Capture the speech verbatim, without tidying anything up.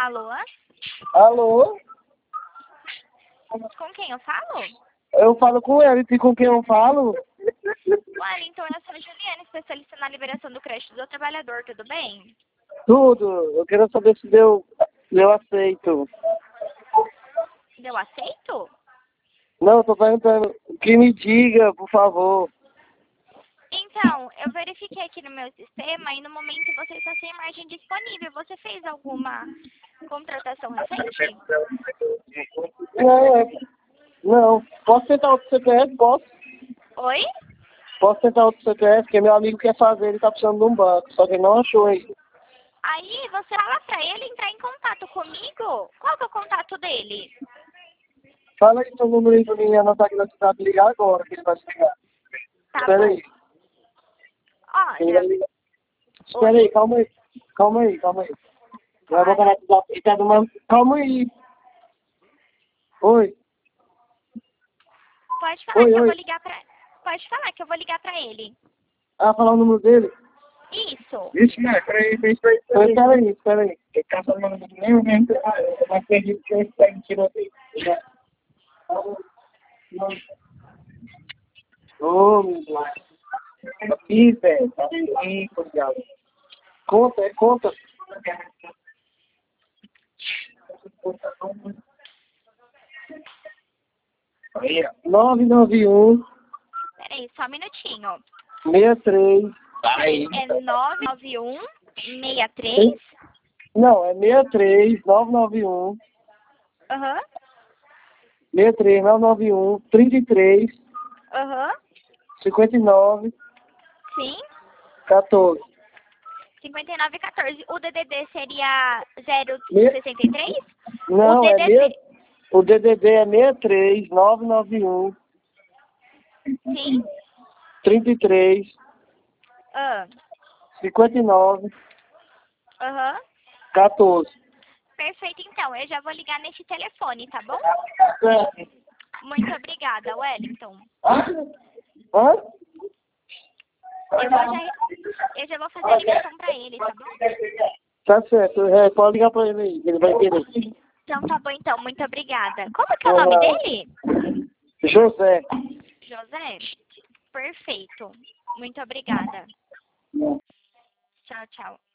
Alô? Alô? Com quem eu falo? Eu falo com ele, e com quem eu falo? Wellington, eu sou a Juliana, especialista na liberação do crédito do trabalhador, tudo bem? Tudo. Eu quero saber se deu, se eu aceito. Deu aceito? Não, eu tô perguntando. Que me diga, por favor. Então, eu verifiquei aqui no meu sistema e no momento você está sem margem disponível. Você fez alguma contratação recente? Não, é... Não. Posso tentar outro C P F? Posso. Oi? Posso tentar outro C P F, porque meu amigo quer fazer, ele tá precisando de um banco, só que ele não achou aí. Aí você fala pra ele entrar em contato comigo. Qual que é o contato dele? Fala aí seu número aí pra mim anotar aqui na cidade e ligar agora, que ele vai se ligar. Tá Espera bom. aí. Ele vai Olha, ligar. Espera aí, calma aí. Calma aí, calma aí. Vai claro. botar na cidade e tá numa... Calma aí. Oi. Pode falar Oi, que eu oi. vou ligar pra... Pode falar que eu vou ligar pra ele. Ah, falar o número dele? Isso. Isso, né? Peraí, peraí, peraí. Espera aí, espera aí. Ele tá falando do meu mesmo. Eu não acredito que eu pegue tiroteio. Ô, meu Deus. Aqui, velho. Tá aqui, cuidado. Conta, é conta. nove nove um, Peraí, só um minutinho. seis três. É nove nove um, seis três. Não, é seis três, nove nove um, Aham. seis três, nove nove um, trinta e três, Aham. cinquenta e nove, Sim. quatorze. cinquenta e nove, quatorze. O D D D seria zero Me- sessenta e três? Não, O é D D D. seis, o D D D é seis três, nove nove um, Sim. trinta e três, Ah. cinquenta e nove, Aham. quatorze. Perfeito, então. Eu já vou ligar neste telefone, tá bom? Certo. Muito obrigada, Wellington. Hã? Hã? Eu, vou já, eu já vou fazer a ligação pra ele, tá bom? Tá certo, é, pode ligar pra ele aí, ele vai querer. Então tá bom, então. Muito obrigada. Como que é o nome dele? José. José? Perfeito. Muito obrigada. Tchau, tchau.